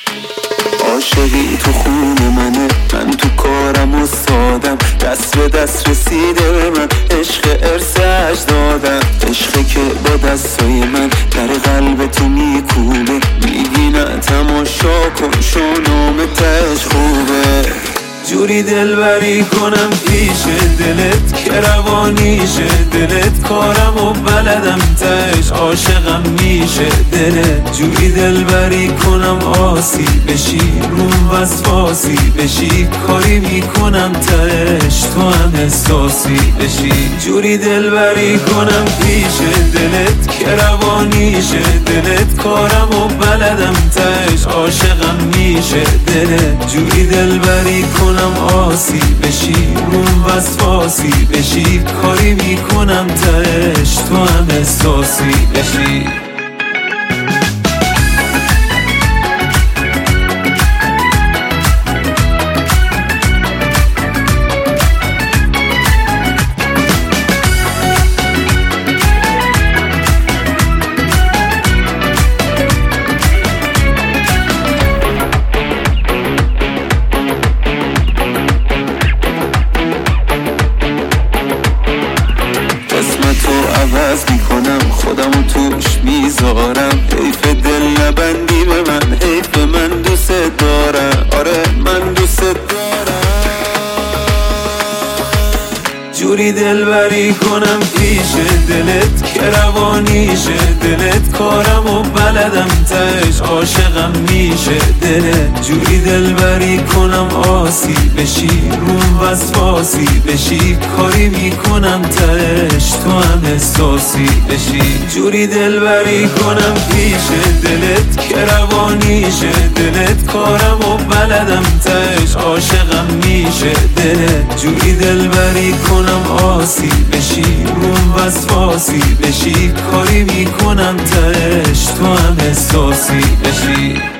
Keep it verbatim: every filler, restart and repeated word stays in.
عاشقی تو خون منه، من تو کارم و سادم، دست به دست رسیده به من، عشق ارث اجدادم، عشقی که با دستای من در قلب تو میکوبه، میگی نه تماشا کن شونام تش خوبه. جوری دلبری کنم پیش دلت که روانیشه دلت، کارم و بلدم تش عاشقم میشه دلت. جوری دلبری کنم آسی بشی روم وسواسی بشی، کاری میکنم تش تو هم احساسی بشی. جوری دلبری کنم پیش دلت که روانیشه دلت، کارم و بلدم تش عاشقم میشه دلت. جوری دلبری کنم آسی بشی روم وسواسی بشی، کاری میکنم تش تو هم احساسی بشی. عوض میکنم خودمو توش میذارم، حیف دل نبندی به من، حیف من دوست دارم، آره من دوست دارم. جوری دلبری کنم پیش دلت که روانیشه دلت، کارم و بلدم تش عاشقم میشه دلت. جوری دلبری کنم آسی بشی روم وسواسی بشی، کاری میکنم تش تو هم احساسی بشی. جوری دلبری کنم پیش دلت که روانیشه دلت، کارم و بلدم تش عاشقم میشه دلت. جوری دلبری کنم آسی بشی روم وسواسی بشی، کاری میکنم تش تو هم احساسی بشی.